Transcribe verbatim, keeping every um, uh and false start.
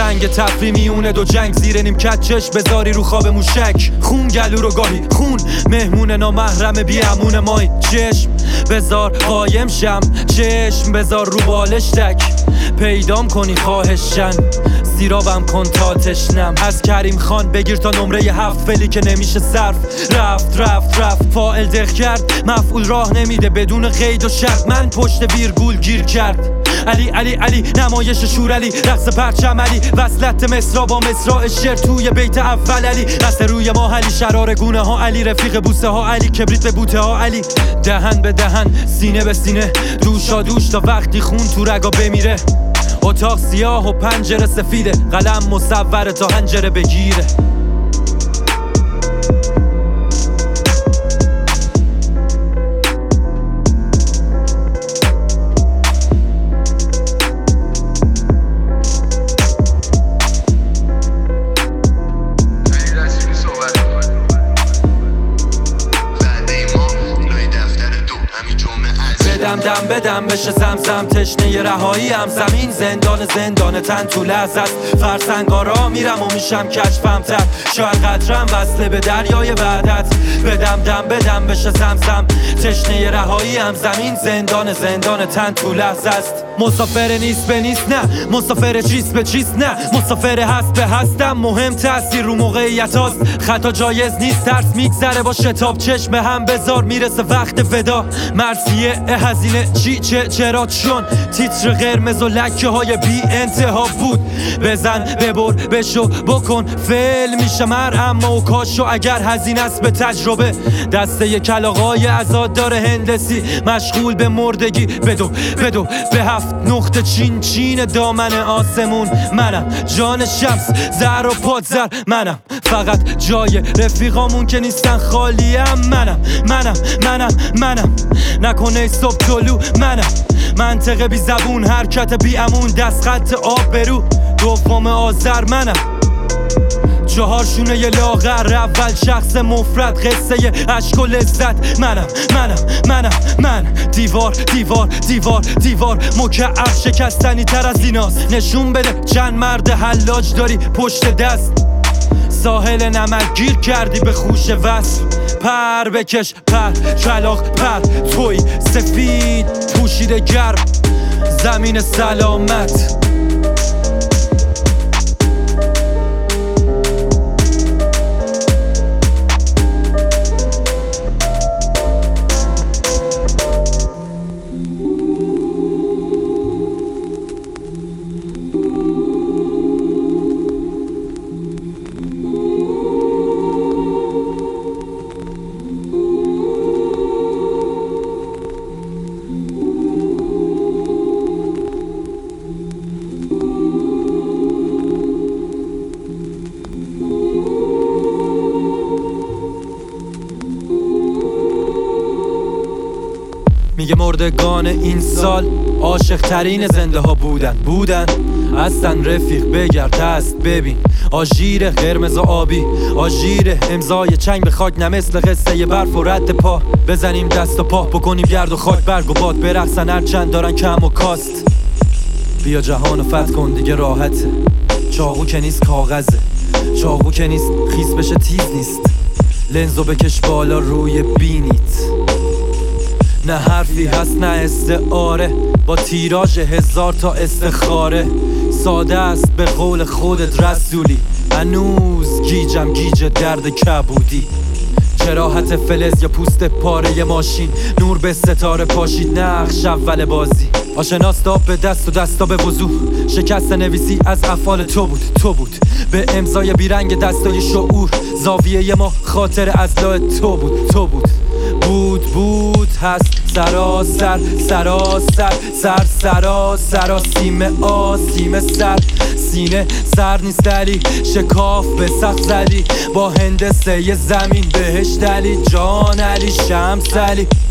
زنگ تفری میونه دو جنگ، زیر نیمکت چشم بذاری رو خواب موشک. خون گلو رو گاهی خون، مهمون نامحرم بی امون مای. چشم بذار قایم شم، چشم بذار رو بالش تک، پیدام کنی خواهشن، سیرابم کن تا تشنم. از کریم خان بگیر تا نمره هفت، فلی که نمیشه صرف. رفت رفت رفت فاعل دق کرد، مفعول راه نمیده بدون قید و شرط. من پشت ویرگول گیر کرد. علی علی علی نمایش شور علی، رقص پرچم علی، وصلت مصرا با مصرا شعر توی بیت اول علی. قصد روی ما علی، شرار گونه ها علی، رفیق بوسه ها علی، کبریت به بوته ها علی. دهن به دهن، سینه به سینه، دوشا دوش تا وقتی خون تو رگا بمیره. اتاق سیاه و پنجره سفیده، قلم مصوره تا حنجره بگیره. بدم دم بدم بشه زمزم، تشنه رهایی هم زمین، زندان زندان تن تو لحظه است. فرسنگارا میرم و میشم کشفم تر، شاید قدرم وصله به دریای وحدت. بدم دم بدم بشه زمزم، تشنه رهایی هم زمین، زندان زندان تن تو لحظه است. مسافر نیست به نیست نه، مسافر چیست به چیست نه، مسافر هست به هستم. مهم تاثیر رو موقعیت هاست، خطا جایز نیست، ترس میگذره با شتاب. چشم هم بذار میرسه وقت ودا، مرسیه هزینه چی چه چرا چون تیتر قرمز و لکه های بی انتها بود. بزن ببر بشو بکن فعل میشه مر، اما و کاشو اگر هزینه است به تجربه. دسته کلاغای عزادار هندسی مشغول به مردگی، بدو بدو به هفت نقطه چین چین دامن آسمون. منم جان شمس زر و پادزر، منم فقط جای رفیقامون که نیستن خالیم. منم منم منم منم نکنه صبح طلوع. منم منطقه بی زبون، حرکت بی امون، دست خط آب برو دوم آذر. منم چهار شونه ی لاغر، اول شخص مفرد، قصه عشق و لذت. منم منم منم من دیوار دیوار دیوار دیوار، مکعب شکستنی تر از ایناست. نشون بده چند مرد حلاج داری پشت دست، ساحل نمک گیر کردی به خوش وصل. پر بکش پر کلاغ پر، توی سفید پوشیده گرم، زمین سلامت. میگه مردگان این سال عاشق ترین زنده ها بودن بودن هستن. رفیق بگرد دست ببین، آژیر قرمز و آبی، آژیر امضای چنگ به خاک، نه مثل قصه برف و رد پا. بزنیم دست و پا بکنیم گرد و خاک، برگ و باد برقصن هر چند دارن کم و کاست. بیا جهانو فتح کن دیگه راحته، چاقو که نیست کاغذه، چاقو که نیست خیس بشه تیز نیست. لنزو بکش بالا روی بینیت، نه حرفی هست نه استعاره، با تیراژ هزار تا استخاره. ساده است به قول خودت رسولی، هنوز گیجم گیج درد کبودی. جراحت فلز یا پوست پاره ماشین، نور به ستاره پاشید نقش اول بازی. آشناست آب به دست و دستا به وضوح، شکست نویسی از افعال تو بود تو بود به امضای بیرنگ دستای شعور. زاویه ما خاطر ازلاع تو بود تو بود بود بود هست سراسر سراسر سر سراسر آسیم آسیم سر سینه سر نیست علی، شکاف به سقف زدی با هندسه زمین بهش دلی. جان علی شمس علی